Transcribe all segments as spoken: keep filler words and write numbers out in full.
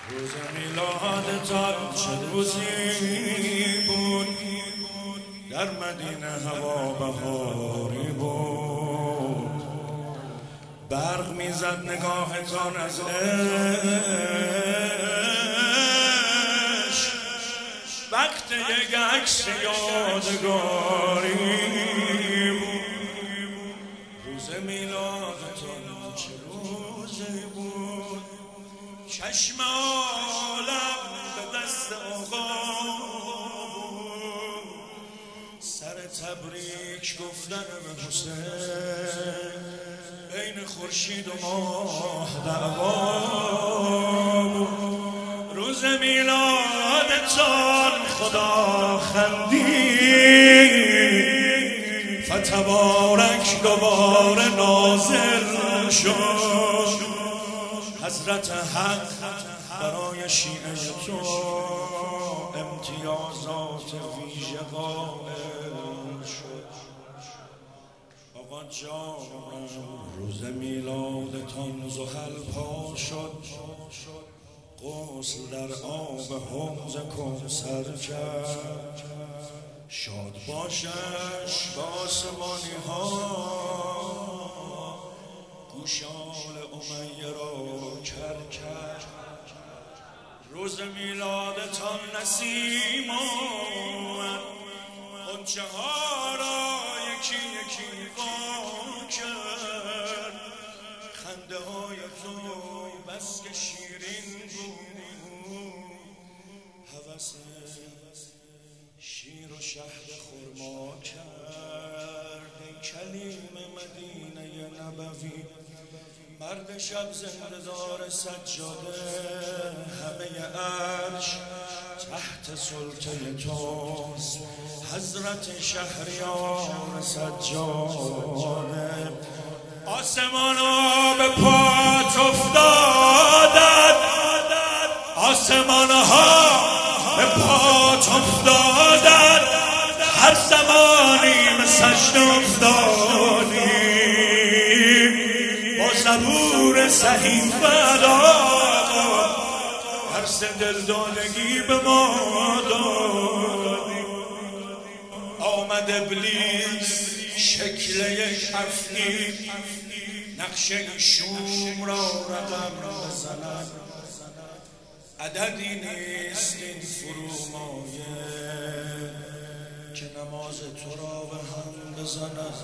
روز میلادتان چه روزی بود، در مدینه هوا بهاری بود. برق میزد نگاهتان از عشق، وقت یک عکس یادگاری بود. روز میلادتان چه روزی بود، چشم عالم به دست آقا بود. سر تبریک گفتن به حسین، بین خورشید و ماه دعوا بود. روز میلادتان خدا خندید، فتبارک دوباره نازل شد. حضرت حق برای شیعه تو امتیازات ویژه قائل شد. آقا جان روز میلادتان زحل پا شد، غسل در آب حوض کوثر کرد. شاد باشش با آسمانی ها، گوشال امیه را کر کرد. روز میلادتان نسیم آمد، غنچه ها را یکی یکی وا کرد. خنده های تو بس که شیرین بود، هوس شیر و شهد خرما کرد. کلیم مدینه نبوی، مرد شب زنده‌دار سجاده، همه عرش تحت سلطه توست. حضرت شهریار سجاده، آسمان‌ها به پات افتادند، آسمان‌ها به پات افتادند. هر زمانی به سجده افتادی، با زبور صحیفه ادا هر سه دلدادگی به ما دادی. آمد ابلیس شکل یک افعی، نقشه شوم را رقم بزند. عددی نیست این فرومایه که نماز تو را به هم بزند.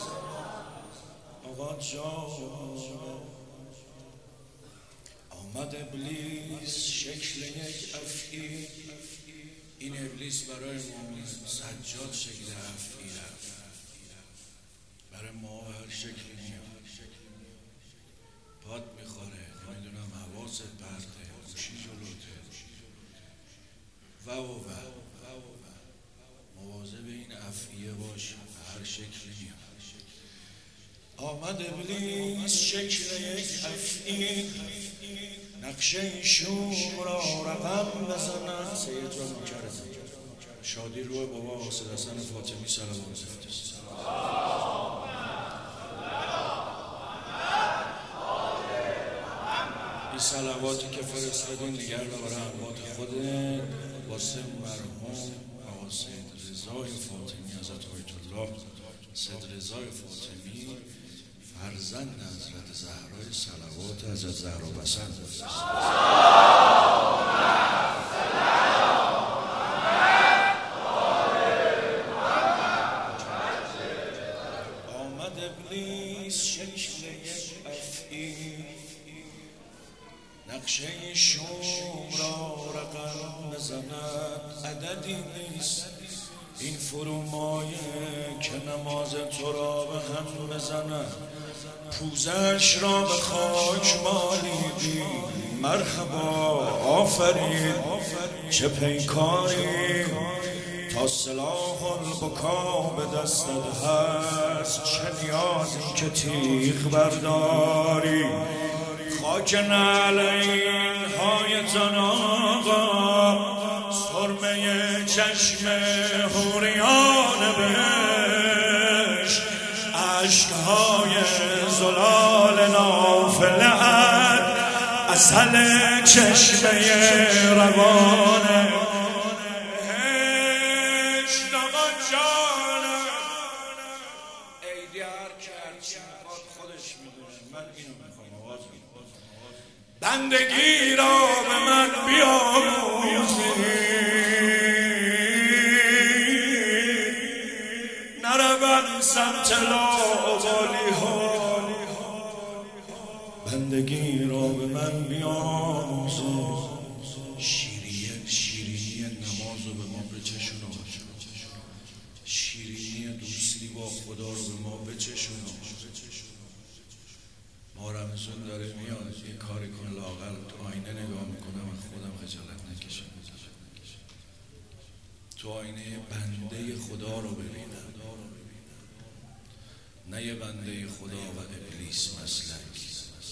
آقا جان آمد ابلیس شکل یک افعی. این ابلیس برای ما سجاد شکل افعی رفت، برای ما هر شکلی میاد. پاد میخوره، نمیدونم حواست پرته، گوشی جلوته و و و مواظب این افعیه باش، هر شکلی میاد. آمد ابلیس شکل یک افعی، نقشه شوم را رقم بزند. سید جان کرد شادی روی بابا حسین حسن فاطمی سلام بفرست. این صلواتی که فرستادین نگر برای اموات خودت، واسه مرحوم آقا سید رضای فاطمی حضرت آیت الله سید رضای فاطمی فرزند حضرت زهرای، صلوات حضرت زهرا بسند آمد ابلیس شکل یک افعی، نقشه شوم را رقم بزند. عددی نیست این فرومایه که نماز تو را به هم بزند. پوزش را به خاک مالیدی، مرحبا آفرین چه پیکاری. تا سلاح البکا به دستت هست، چه نیازی که تیغ برداری. خاک نعلین هایتان آقا، سرمه چشم حوریان بهشت، عشقهای زلال نافله‌ات غزل چشمه روانه هشت آقا جانم ایدی هر کرد چی میخواد خودش میدونه من اینو میخوام آواز میکنم بندگی را به من بیاموزی نروم سمت لاابالی ها بندگی را به من بیاموزی شیرینی شیرینی نماز رو به ما بچشون شیرینی دوستی با خدا رو به ما بچشون ما رمضان داره میاد یه کاری کن لااقل تو آینه نگاه میکنم و خودم خجالت نکشم تو آینه بنده خدا رو ببینم نه یه بنده خدا و ابلیس مسلک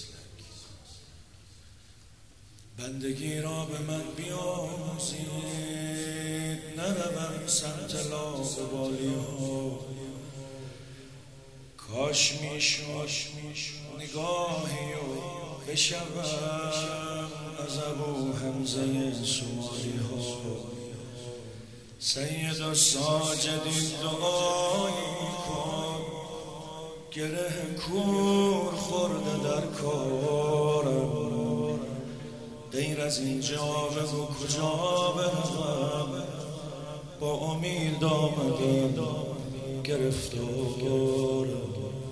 بندگی را به من بیاموزید نروم سمت لاابالی ها کاش میشد نگاهی و بشوم از ابو حمزه سومالی ها سید و ساجدین دعایی کن گره کور خورده در کارم غیر از اینجا بگو کجا برم با امید آمدم گرفتارم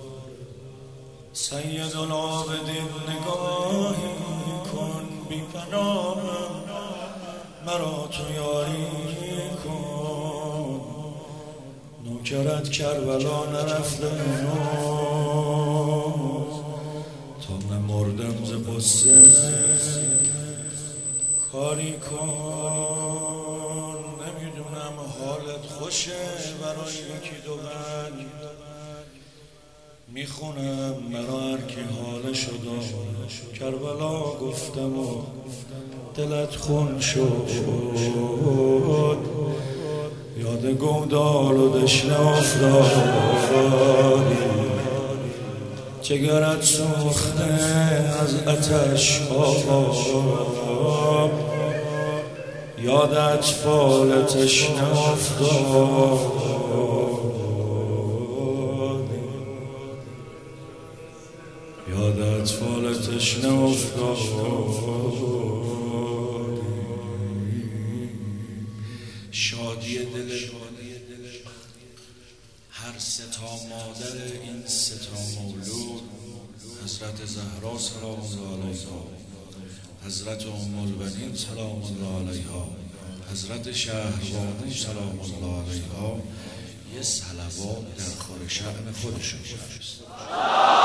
سید العابدین نگاهی کن بی پناهم مرا تو یاری کن نوکرت کربلا نرفته تا نمردم ز غصه کاری کن نمیدونم حالت خوشه برای یکی دو بند میخونم مرا هر کی حالشو داشت کربلا گفتم و دلت خون شد یاد گودال و دشنه افتادی جگرت سوخته از آتش آب یاد اطفال تشنه افتاد یاد اطفال تشنه افتاد شادی دل هر سه تا مادر این سه تا مولود حضرت زهرا سلام الله علیها حضرت ام البنین سلام الله علیها حضرت شهربانو سلام الله علیها یه صلوات در خور شأن خودشون